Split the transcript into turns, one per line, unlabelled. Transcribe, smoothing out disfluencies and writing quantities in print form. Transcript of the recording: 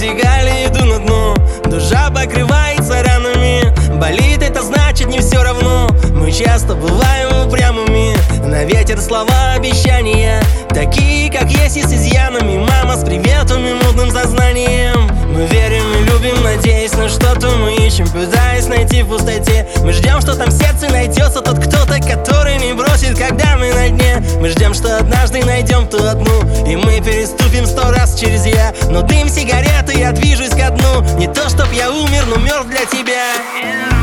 вертикали, иду на дно. Душа покрывается ранами. Болит, это значит не все равно. Мы часто бываем упрямыми. На ветер слова обещания, такие как есть и с изъянами. Мама с приветом и мутным сознанием. Мы верим и любим, надеясь на что-то мы ищем, пытаясь найти в пустоте. Мы ждем, что там в сердце найдется тот кто-то, который не бросит, когда мы на дне. Мы ждем, что однажды найдем ту одну, и мы переступим 100 раз через я. Но дым сигареты, я движусь ко дну. Не то чтоб я умер, но мертв для тебя.